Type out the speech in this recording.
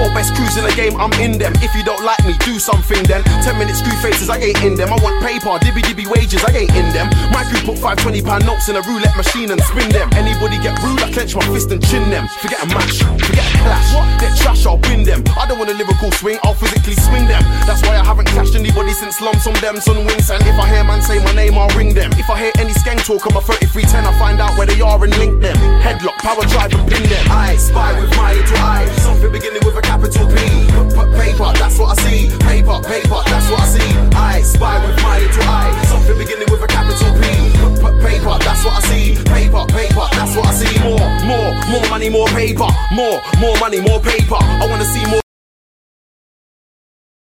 Four best crews in the game, I'm in them. If you don't like me, do something then. 10-minute screw faces, I ain't in them. I want paper, dibby wages, I ain't in them. My crew put £5 20 notes in a roulette machine and spin them. Anybody get rude, I clench my fist and chin them. Forget a match, forget a clash. Get trash, I'll win them. I don't want a lyrical swing, I'll physically swing them. That's why I haven't clashed anybody since Lumps on them, Son Wings. And if I hear man say my name, I'll ring them. If I hear any skeng talk on my 3310, I find out where they are and link them. Headlock, power drive and pin them. I spy with my little eye. Something beginning with a capital P. Pay